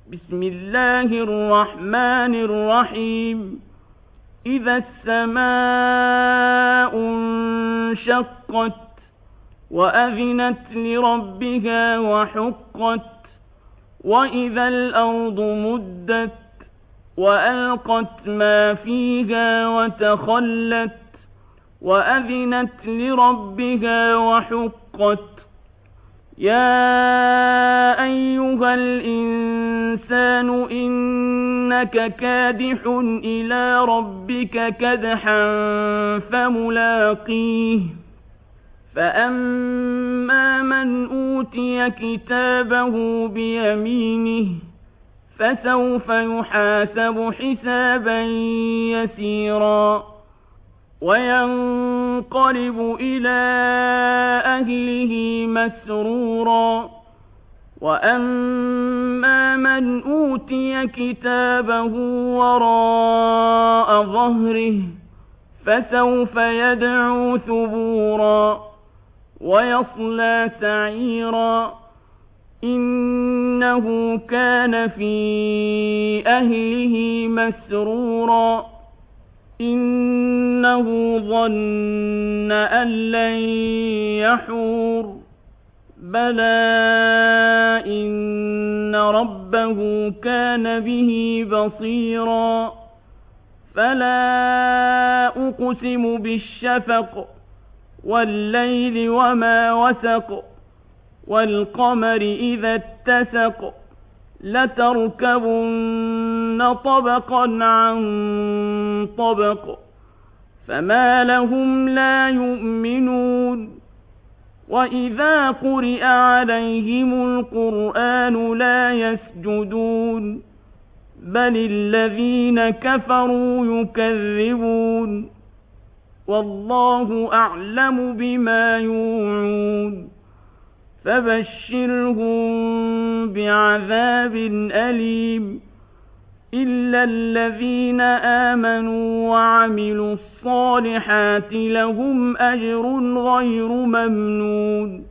بسم الله الرحمن الرحيم. إذا السماء انشقت وأذنت لربها وحقت وإذا الأرض مدت وألقت ما فيها وتخلت وأذنت لربها وحقت. يا أيها الإنسان إنك كادح إلى ربك كدحا فملاقيه. فأما من أوتي كتابه بيمينه فسوف يحاسب حسابا يسيرا وينقلب إلى أهله مسرورا. وأما من أوتي كتابه وراء ظهره فسوف يدعو ثبورا ويصلى سعيرا إنه كان في أهله مسرورا إنه ظن أن لن يحور بلى إن ربه كان به بصيرا. فلا أقسم بالشفق والليل وما وسق والقمر إذا اتسق لتركبن طبقا عن طبق فما لهم لا يؤمنون. وإذا قرئ عليهم القرآن لا يسجدون بل الذين كفروا يكذبون والله أعلم بما يوعون. فبشرهم بعذاب أليم إلا الذين آمنوا وعملوا الصالحات لهم أجر غير ممنون.